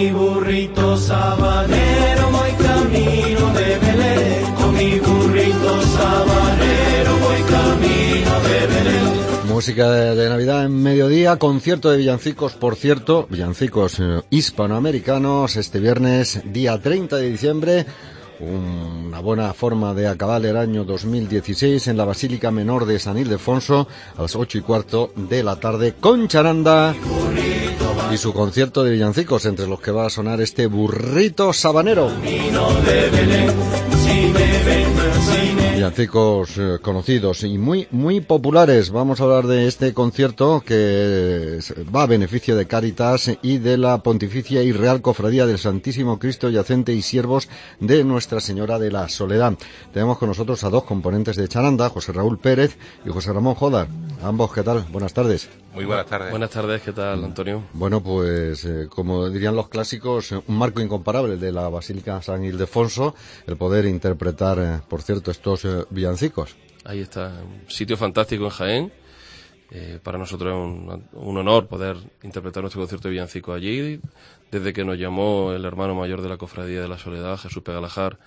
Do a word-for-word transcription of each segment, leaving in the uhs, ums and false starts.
mi burrito sabanero voy camino de Belén, con mi burrito sabanero voy camino de Belén. Música de, de Navidad en mediodía, concierto de villancicos, por cierto, villancicos eh, hispanoamericanos, este viernes, día treinta de diciembre, una buena forma de acabar el año dos mil dieciséis en la Basílica Menor de San Ildefonso, a las ocho y cuarto de la tarde, con charanda y su concierto de villancicos, entre los que va a sonar este burrito sabanero. Villancicos eh, conocidos y muy muy populares. Vamos a hablar de este concierto que va a beneficio de Cáritas y de la Pontificia y Real Cofradía del Santísimo Cristo Yacente y Siervos de Nuestra Señora de la Soledad. Tenemos con nosotros a dos componentes de charanda, José Raúl Pérez y José Ramón Jodar. Ambos, ¿qué tal? Buenas tardes. Muy buenas tardes. Buenas tardes, ¿qué tal, Antonio? Bueno, pues eh, como dirían los clásicos, un marco incomparable de la Basílica San Ildefonso, el poder interpretar, eh, por cierto, estos eh, villancicos. Ahí está, un sitio fantástico en Jaén. Eh, para nosotros es un, un honor poder interpretar nuestro concierto de villancicos allí. Desde que nos llamó el hermano mayor de la Cofradía de la Soledad, Jesús Pegalajar,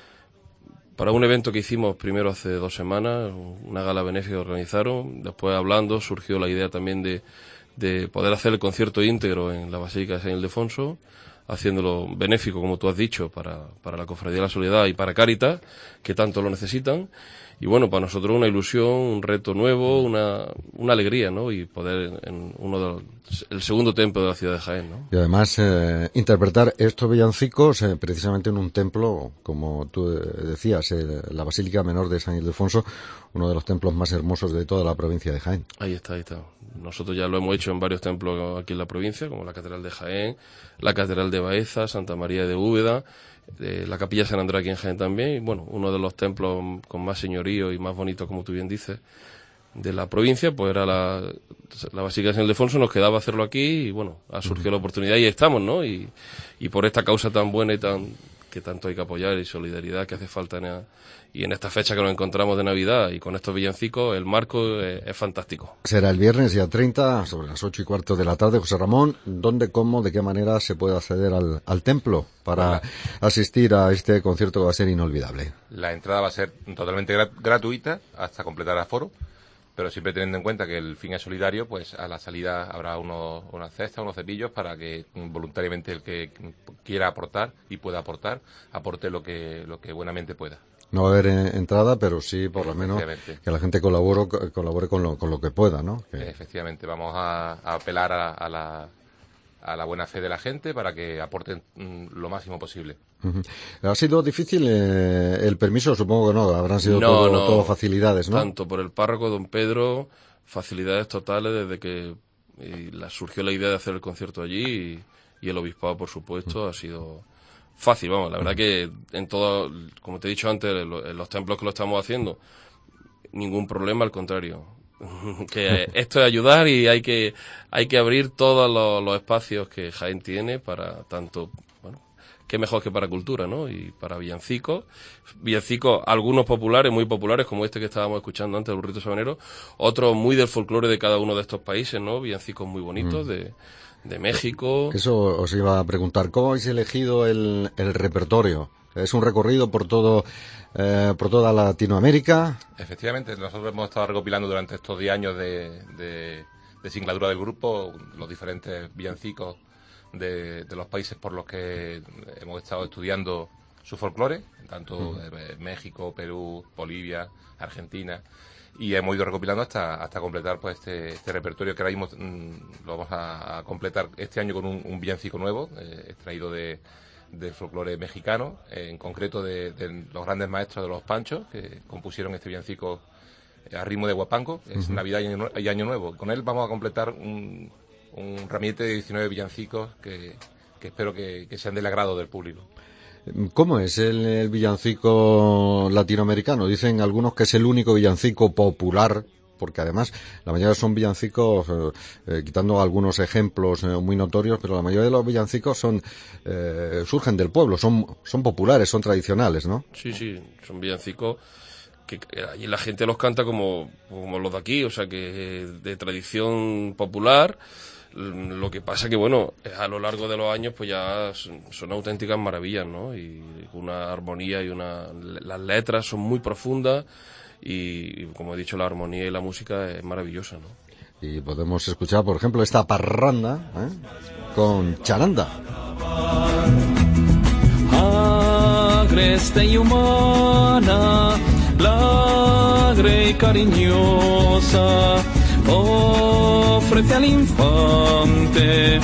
para un evento que hicimos primero hace dos semanas, una gala benéfica que organizaron. Después, hablando, surgió la idea también de, de poder hacer el concierto íntegro en la Basílica de San Ildefonso, haciéndolo benéfico, como tú has dicho, para, para la Cofradía de la Soledad y para Cáritas, que tanto lo necesitan. Y bueno, para nosotros una ilusión, un reto nuevo, una, una alegría, ¿no? Y poder en uno de los, el segundo templo de la ciudad de Jaén, ¿no? Y además eh, interpretar estos villancicos eh, precisamente en un templo, como tú eh, decías, eh, la Basílica Menor de San Ildefonso, uno de los templos más hermosos de toda la provincia de Jaén. Ahí está, ahí está. Nosotros ya lo hemos hecho en varios templos aquí en la provincia, como la Catedral de Jaén, la Catedral de Baeza, Santa María de Úbeda, eh, la Capilla San Andrés aquí en Jaén también, y bueno, uno de los templos con más señorío y más bonito, como tú bien dices, de la provincia, pues era la, la Basílica de San Ildefonso. Nos quedaba hacerlo aquí y bueno, ha surgido la oportunidad y estamos, ¿no? Y, y por esta causa tan buena y tan que tanto hay que apoyar y solidaridad que hace falta en, y en esta fecha que nos encontramos de Navidad y con estos villancicos, el marco es, es fantástico. Será el viernes día treinta, sobre las ocho y cuarto de la tarde. José Ramón, ¿dónde, cómo, de qué manera se puede acceder al, al templo para asistir a este concierto que va a ser inolvidable? La entrada va a ser totalmente grat- gratuita hasta completar aforo, pero siempre teniendo en cuenta que el fin es solidario, pues a la salida habrá unos, unas cestas, unos cepillos para que voluntariamente el que quiera aportar y pueda aportar, aporte lo que, lo que buenamente pueda. No va a haber eh, entrada, pero sí, por lo menos, que la gente colabore, colabore con, lo, con lo que pueda, ¿no? Que... Efectivamente, vamos a, a apelar a, a, la, a la buena fe de la gente para que aporten mm, lo máximo posible. Uh-huh. ¿Ha sido difícil eh, el permiso? Supongo que no, habrán sido no, todo, no, todo facilidades, ¿no? Tanto por el párroco don Pedro, facilidades totales desde que y la, surgió la idea de hacer el concierto allí y, y el obispado, por supuesto, uh-huh. ha sido... fácil, vamos, la verdad que en todo, como te he dicho antes, en los templos que lo estamos haciendo, ningún problema, al contrario. Que esto es ayudar y hay que hay que abrir todos los, los espacios que Jaén tiene para tanto, bueno, qué mejor que para cultura, ¿no? Y para villancicos, villancicos algunos populares, muy populares, como este que estábamos escuchando antes, el burrito sabanero, otros muy del folclore de cada uno de estos países, ¿no? Villancicos muy bonitos, mm. de de México. Eso os iba a preguntar, ¿cómo habéis elegido el, el repertorio? ¿Es un recorrido por todo eh, por toda Latinoamérica? Efectivamente, nosotros hemos estado recopilando durante estos diez años de, de, de singladura del grupo los diferentes villancicos de, de los países por los que hemos estado estudiando su folclore, tanto uh-huh. de México, Perú, Bolivia, Argentina, y hemos ido recopilando hasta hasta completar pues este, este repertorio que ahora mismo mmm, lo vamos a, a completar este año con un, un villancico nuevo, eh, extraído de del folclore mexicano, eh, en concreto de, de los grandes maestros de los Panchos, que compusieron este villancico a ritmo de guapango, es uh-huh. Navidad y año, y año Nuevo. Con él vamos a completar un, un ramillete de diecinueve villancicos que, que espero que, que sean del agrado del público. ¿Cómo es el, el villancico latinoamericano? Dicen algunos que es el único villancico popular, porque además la mayoría son villancicos, eh, eh, quitando algunos ejemplos eh, muy notorios, pero la mayoría de los villancicos son eh, surgen del pueblo, son son populares, son tradicionales, ¿no? Sí, sí, son villancicos que allí la gente los canta como, como los de aquí, o sea que de tradición popular. Lo que pasa que, bueno, a lo largo de los años pues ya son, son auténticas maravillas, ¿no? Y una armonía y una... Las letras son muy profundas y, como he dicho, la armonía y la música es maravillosa, ¿no? Y podemos escuchar, por ejemplo, esta parranda, ¿eh?, con charanda. Agreste y humana, alegre y cariñosa, ofrece al infante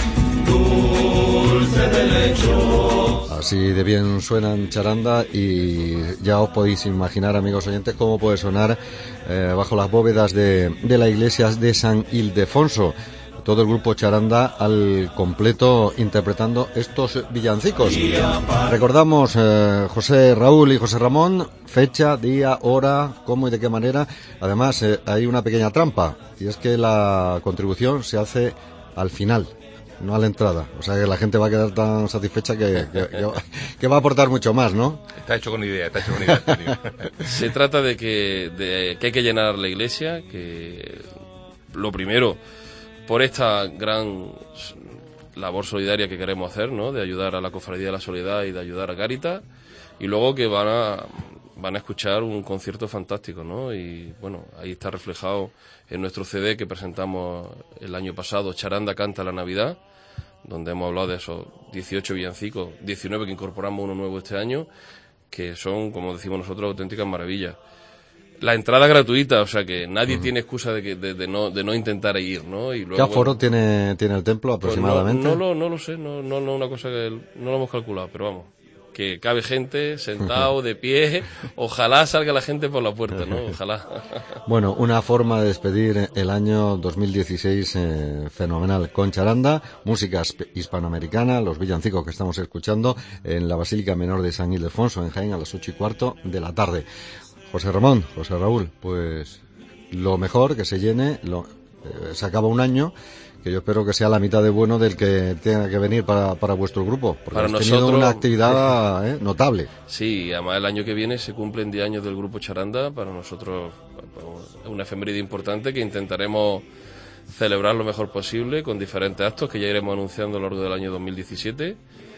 dulce de lecho. Así de bien suenan charanda y ya os podéis imaginar, amigos oyentes, cómo puede sonar eh, bajo las bóvedas de, de la iglesia de San Ildefonso. Todo el grupo charanda al completo interpretando estos villancicos. Recordamos, eh, José Raúl y José Ramón, fecha, día, hora, cómo y de qué manera. Además, eh, hay una pequeña trampa, y es que la contribución se hace al final, no a la entrada. O sea que la gente va a quedar tan satisfecha que, que, que, que va a aportar mucho más, ¿no? Está hecho con idea, está hecho con idea. Se trata de que, de que hay que llenar la iglesia, que lo primero, por esta gran labor solidaria que queremos hacer, ¿no?, de ayudar a la Cofradía de la Soledad y de ayudar a Cáritas, y luego que van a van a escuchar un concierto fantástico, ¿no? Y bueno, ahí está reflejado en nuestro C D que presentamos el año pasado, Charanda canta la Navidad, donde hemos hablado de esos dieciocho villancicos, diecinueve que incorporamos uno nuevo este año, que son, como decimos nosotros, auténticas maravillas. La entrada gratuita, o sea que nadie uh-huh. tiene excusa de, que, de, de, no, de no intentar ir, ¿no? Y luego, ¿qué aforo bueno, tiene, tiene el templo aproximadamente? Pues no, no, lo, no lo sé, no, no, no una cosa que no lo hemos calculado, pero vamos, que cabe gente sentado, de pie, ojalá salga la gente por la puerta, ¿no? Ojalá. Bueno, una forma de despedir el año dos mil dieciséis eh, fenomenal, con charanda, música hispanoamericana, los villancicos que estamos escuchando en la Basílica Menor de San Ildefonso, en Jaén, a las ocho y cuarto de la tarde. José Ramón, José Raúl, pues lo mejor, que se llene, lo, eh, se acaba un año, que yo espero que sea la mitad de bueno del que tenga que venir para, para vuestro grupo, porque para habéis nosotros, tenido una actividad eh, notable. Sí, además el año que viene se cumplen diez años del grupo Charanda, para nosotros es una efeméride importante que intentaremos celebrar lo mejor posible con diferentes actos que ya iremos anunciando a lo largo del año dos mil diecisiete.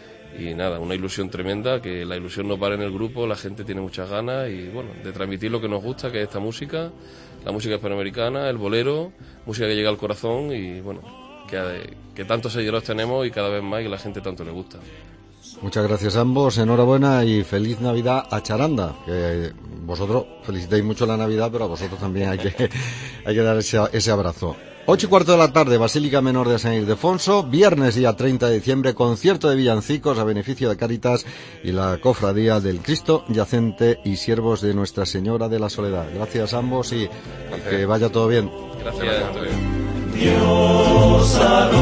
Y nada, una ilusión tremenda, que la ilusión no para en el grupo, la gente tiene muchas ganas y bueno, de transmitir lo que nos gusta, que es esta música, la música hispanoamericana, el bolero, música que llega al corazón y bueno, que, que tantos seguidores tenemos y cada vez más y que la gente tanto le gusta. Muchas gracias a ambos, enhorabuena y feliz Navidad a Charanda, que vosotros felicitáis mucho la Navidad, pero a vosotros también hay que, hay que dar ese, ese abrazo. Ocho y cuarto de la tarde, Basílica Menor de San Ildefonso, viernes día treinta de diciembre, concierto de villancicos a beneficio de Cáritas y la Cofradía del Cristo Yacente y Siervos de Nuestra Señora de la Soledad. Gracias a ambos y gracias. Que vaya todo bien. Gracias. Dios